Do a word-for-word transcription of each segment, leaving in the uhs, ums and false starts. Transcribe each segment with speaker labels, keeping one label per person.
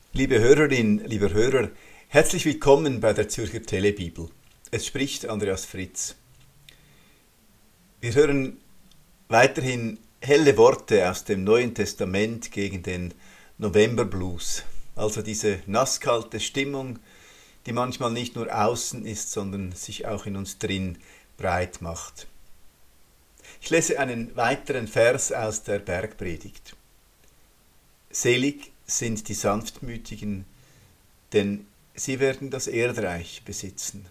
Speaker 1: Liebe Hörerin, lieber Hörer, herzlich willkommen bei der Zürcher Telebibel. Es spricht Andreas Fritz. Wir hören weiterhin helle Worte aus dem Neuen Testament gegen den Novemberblues, also diese nasskalte Stimmung, die manchmal nicht nur außen ist, sondern sich auch in uns drin breit macht. Ich lese einen weiteren Vers aus der Bergpredigt. Selig sind die Sanftmütigen, denn sie werden das Erdreich besitzen.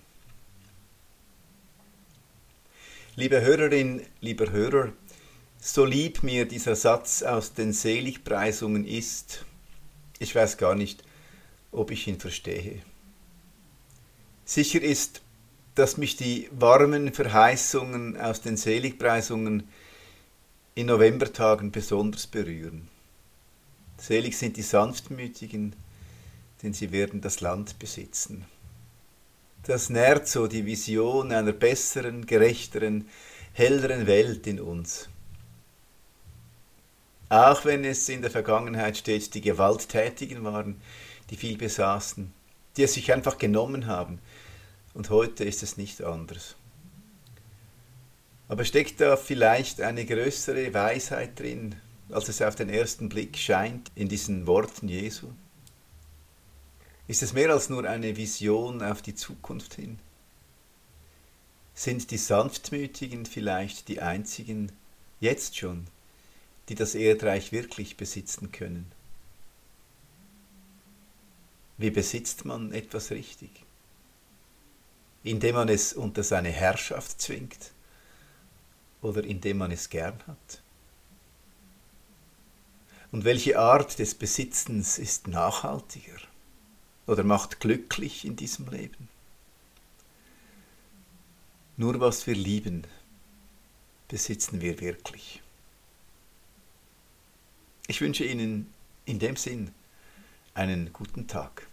Speaker 1: Liebe Hörerin, lieber Hörer, so lieb mir dieser Satz aus den Seligpreisungen ist, ich weiß gar nicht, ob ich ihn verstehe. Sicher ist, dass mich die warmen Verheißungen aus den Seligpreisungen in Novembertagen besonders berühren. Selig sind die Sanftmütigen, denn sie werden das Land besitzen. Das nährt so die Vision einer besseren, gerechteren, helleren Welt in uns. Auch wenn es in der Vergangenheit stets die Gewalttätigen waren, die viel besaßen, die es sich einfach genommen haben. Und heute ist es nicht anders. Aber steckt da vielleicht eine größere Weisheit drin, als es auf den ersten Blick scheint in diesen Worten Jesu? Ist es mehr als nur eine Vision auf die Zukunft hin? Sind die Sanftmütigen vielleicht die einzigen, jetzt schon, die das Erdreich wirklich besitzen können? Wie besitzt man etwas richtig? Indem man es unter seine Herrschaft zwingt oder indem man es gern hat? Und welche Art des Besitzens ist nachhaltiger oder macht glücklich in diesem Leben? Nur was wir lieben, besitzen wir wirklich. Ich wünsche Ihnen in dem Sinn einen guten Tag.